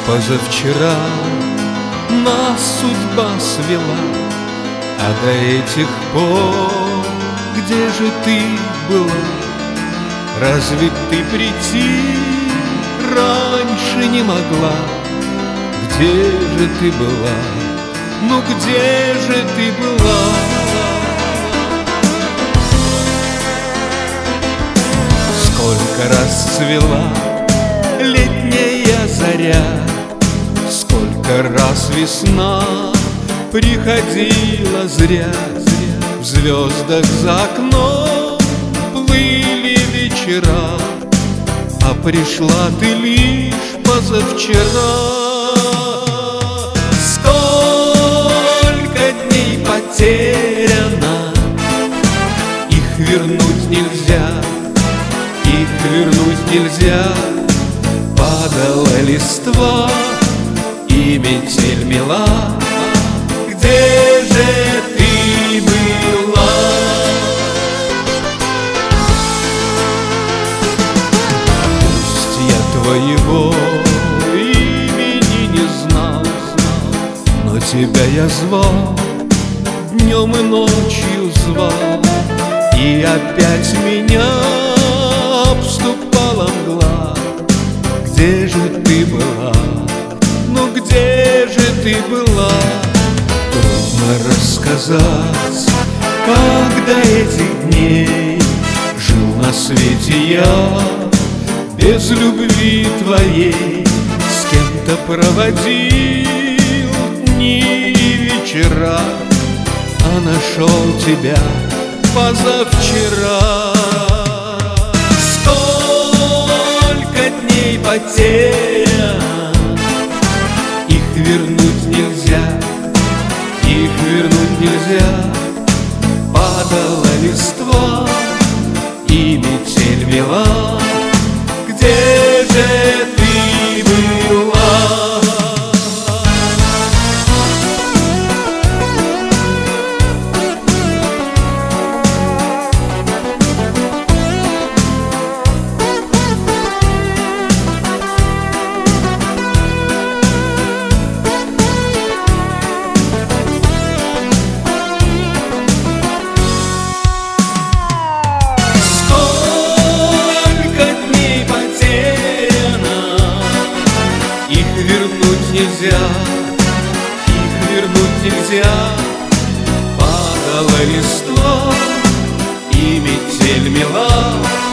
Позавчера нас судьба свела, а до этих пор где же ты была? Разве ты прийти раньше не могла? Где же ты была? Ну где же ты была? Сколько раз цвела летняя заря, сколько раз весна приходила зря. В звездах за окном плыли вечера, а пришла ты лишь позавчера. Сколько дней потеряно, их вернуть нельзя, их вернуть нельзя. Падала листва и метель мела, где же ты была? Пусть я твоего имени не знал, но тебя я звал, днем и ночью звал, и опять меня обступала мгла. Где же ты была? Ну где же ты была? Трудно рассказать, как до этих дней жил на свете я без любви твоей. С кем-то проводил дни и вечера, а нашел тебя позавчера. Потерян, их вернуть нельзя, их вернуть нельзя. Падала листва и метель мела, где же ты была? Нельзя, их вернуть нельзя. Падала листва и метель мела,